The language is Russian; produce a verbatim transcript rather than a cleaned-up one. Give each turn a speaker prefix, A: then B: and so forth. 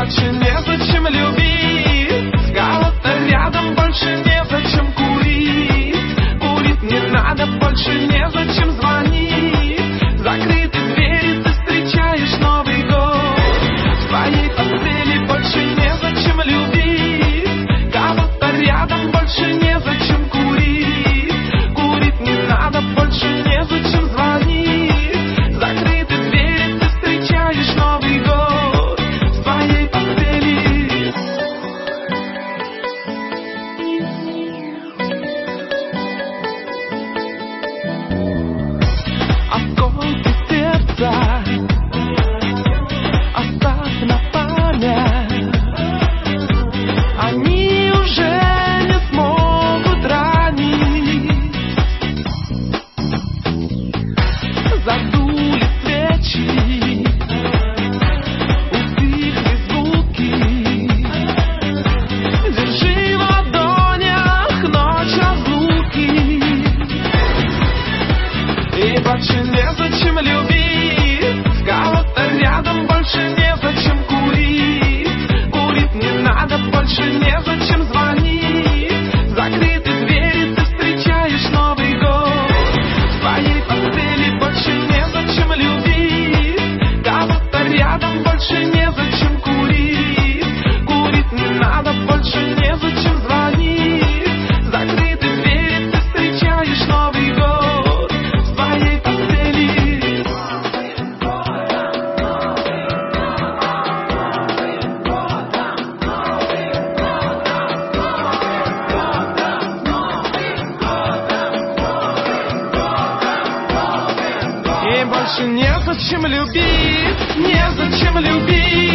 A: больше незачем любить, кого-то рядом больше незачем курить. Курить не надо, больше незачем звонить. Закрыты двери, ты встречаешь Новый год. В твоей постели больше незачем любить, кого-то рядом больше незачем курить. Курить не надо, больше незачем звонить. Закрыты двери, ты встречаешь Новый год в твоей постели. Осколки сердца оставь на память, они уже не смогут ранить. Задули свечи, утихли звуки. Держи в ладонях ночь разлуки. И больше незачем любить, кого-то рядом больше незачем курить. Курить не надо, больше незачем звонить. Закрыты двери, ты встречаешь Новый год. В твоей постели больше незачем любить, кого-то рядом больше незачем курить. Курить не надо, больше незачем звонить. Закрыты двери, ты встречаешь Новый год в твоей постели. И больше незачем любить, незачем любить.